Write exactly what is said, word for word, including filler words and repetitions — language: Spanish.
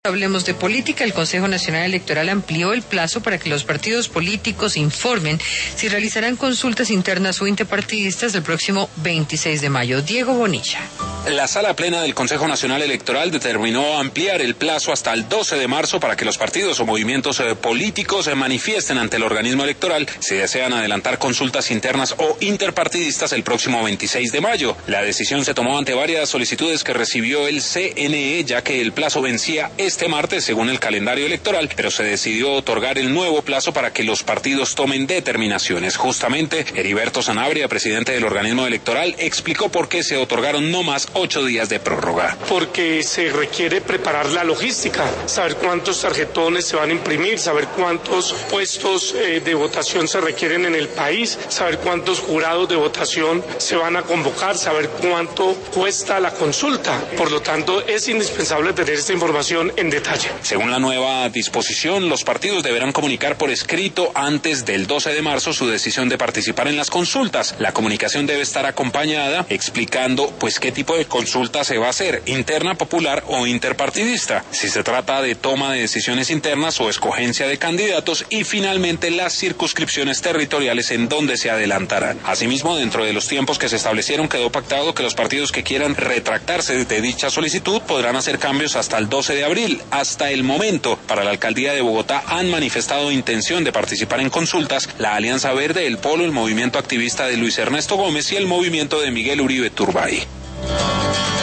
Hablemos de política. El Consejo Nacional Electoral amplió el plazo para que los partidos políticos informen si realizarán consultas internas o interpartidistas el próximo veintiséis de mayo. Diego Bonilla. La Sala Plena del Consejo Nacional Electoral determinó ampliar el plazo hasta el doce de marzo para que los partidos o movimientos eh, políticos se manifiesten ante el organismo electoral si desean adelantar consultas internas o interpartidistas el próximo veintiséis de mayo. La decisión se tomó ante varias solicitudes que recibió el C N E, ya que el plazo vencía este martes según el calendario electoral, pero se decidió otorgar el nuevo plazo para que los partidos tomen determinaciones. Justamente, Heriberto Sanabria, presidente del organismo electoral, explicó por qué se otorgaron no más ocho días de prórroga. Porque se requiere preparar la logística, saber cuántos tarjetones se van a imprimir, saber cuántos puestos eh, de votación se requieren en el país, saber cuántos jurados de votación se van a convocar, saber cuánto cuesta la consulta. Por lo tanto, es indispensable tener esta información en detalle. Según la nueva disposición, los partidos deberán comunicar por escrito antes del doce de marzo su decisión de participar en las consultas. La comunicación debe estar acompañada explicando pues qué tipo de consulta se va a hacer, interna, popular o interpartidista, si se trata de toma de decisiones internas o escogencia de candidatos, y finalmente las circunscripciones territoriales en donde se adelantarán. Asimismo, dentro de los tiempos que se establecieron, quedó pactado que los partidos que quieran retractarse de dicha solicitud podrán hacer cambios hasta el doce de abril. Hasta el momento, para la alcaldía de Bogotá han manifestado intención de participar en consultas la Alianza Verde, el Polo, el movimiento activista de Luis Ernesto Gómez y el movimiento de Miguel Uribe Turbay.